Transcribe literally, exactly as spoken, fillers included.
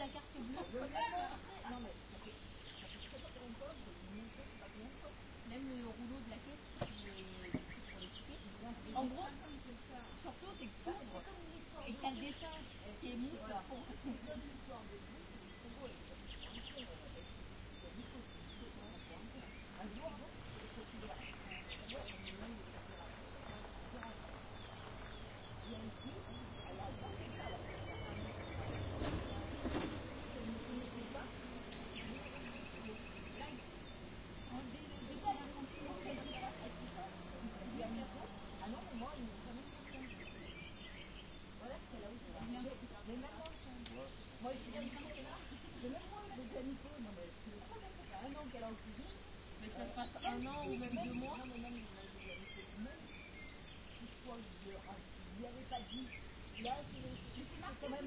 la carte bleue. Non mais ça fait, ça fait très très longtemps que je ne sais pas combien de fois. Même le rouleau de la caisse, les, les trucs pour les tickets. En gros, surtout c'est que t'ouvres et que t'as le dessin qui est mou là pour l'histoire de vous, c'est trop beau. Un jour, il faut qu'il y ait il y a une fille, elle a adoré ça, elle a fait ça. Elle ne connaissait pas. Là, et quand elle a compris, elle dit ça, elle dit ça. Il lui a mis ça. Ah non, mais moi, il m'a jamais fait ça. Voilà ce qu'elle a aussi. Mais même moi, moi, je suis là, mais même moi, je les ai mis non mais c'est trop bien, ça fait un an qu'elle a en cuisine. Mais que ça se passe un an ou même deux mois. Non, mais même, même, une fois, je lui avais pas dit, là, c'est quand même.